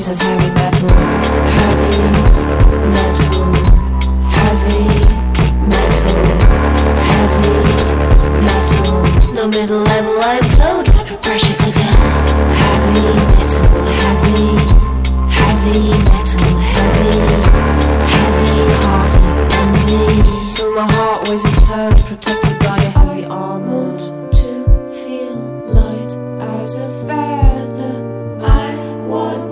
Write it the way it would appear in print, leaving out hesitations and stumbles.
This is heavy metal. Heavy metal. Heavy metal. Heavy metal. No middle level, I implode like a pressure cooker. Heavy metal. Heavy metal. Heavy heart of envy. So my heart weighs a turn, protected by